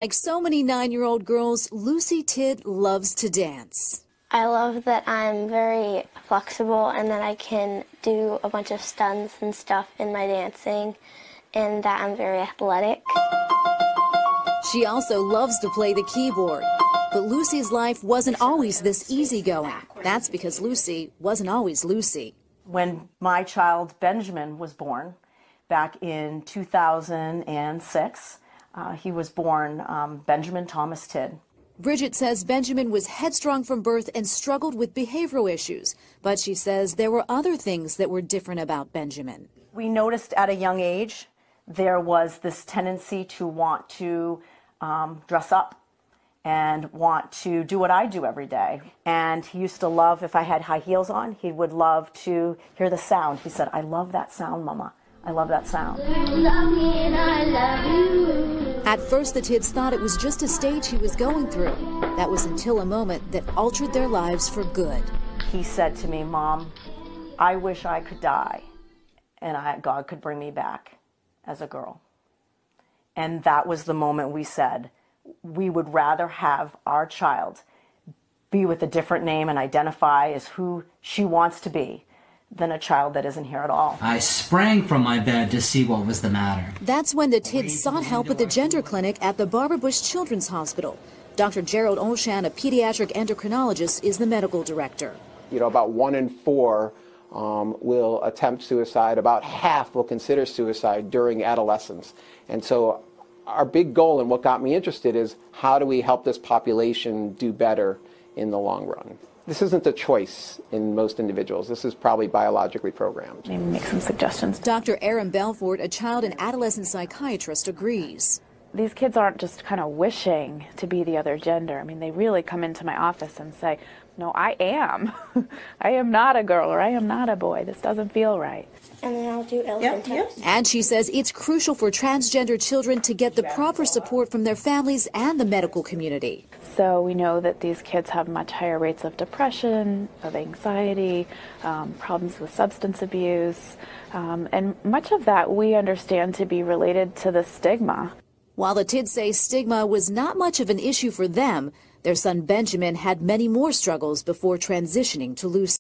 Like so many 9-year-old girls, Lucy Tidd loves to dance. I love that I'm very flexible and that I can do a bunch of stunts and stuff in my dancing, and that I'm very athletic. She also loves to play the keyboard. But Lucy's life wasn't always this easygoing. That's because Lucy wasn't always Lucy. When my child Benjamin was born back in 2006, he was born Benjamin Thomas Tidd. Bridget says Benjamin was headstrong from birth and struggled with behavioral issues. But she says there were other things that were different about Benjamin. We noticed at a young age there was this tendency to want to dress up and want to do what I do every day. And he used to love, if I had high heels on, he would love to hear the sound. He said, "I love that sound, Mama. I love that sound." At first, the Tidds thought it was just a stage he was going through. That was until a moment that altered their lives for good. He said to me, "Mom, I wish I could die and God could bring me back as a girl." And that was the moment we said, we would rather have our child be with a different name and identify as who she wants to be than a child that isn't here at all. I sprang from my bed to see what was the matter. That's when the Tidds sought help at the gender clinic at the Barbara Bush Children's Hospital. Dr. Gerald Olshan, a pediatric endocrinologist, is the medical director. About 1 in 4 will attempt suicide. About half will consider suicide during adolescence. And so our big goal and what got me interested is how do we help this population do better in the long run? This isn't a choice in most individuals. This is probably biologically programmed. Maybe make some suggestions. Dr. Erin Belfort, a child and adolescent psychiatrist, agrees. These kids aren't just kind of wishing to be the other gender. I mean, they really come into my office and say, "No, I am. I am not a girl or I am not a boy. This doesn't feel right." And then I'll do elephant tucks. And she says it's crucial for transgender children to get the proper support from their families and the medical community. So we know that these kids have much higher rates of depression, of anxiety, problems with substance abuse, and much of that we understand to be related to the stigma. While the Tidds say stigma was not much of an issue for them, their son Benjamin had many more struggles before transitioning to Lucy.